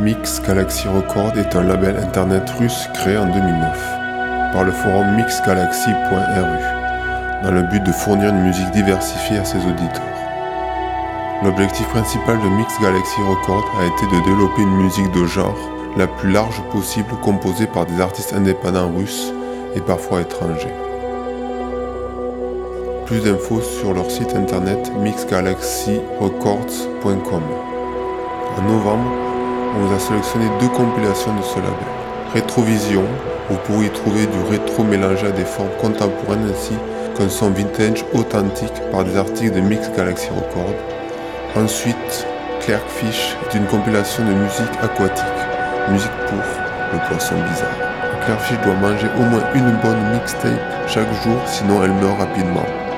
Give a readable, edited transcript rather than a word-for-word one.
Mix Galaxy Records est un label internet russe créé en 2009 par le forum mixgalaxy.ru dans le but de fournir une musique diversifiée à ses auditeurs. L'objectif principal de Mix Galaxy Records a été de développer une musique de genre la plus large possible composée par des artistes indépendants russes et parfois étrangers. Plus d'infos sur leur site internet mixgalaxyrecords.com. En novembre, on vous a sélectionné 2 compilations de ce label. Rétrovision, vous pourrez y trouver du rétro mélangé à des formes contemporaines ainsi qu'un son vintage authentique par des artistes de Mix Galaxy Records. Ensuite, Clarkfish est une compilation de musique aquatique, musique pour le poisson bizarre. Clarkfish doit manger au moins une bonne mixtape chaque jour, sinon elle meurt rapidement.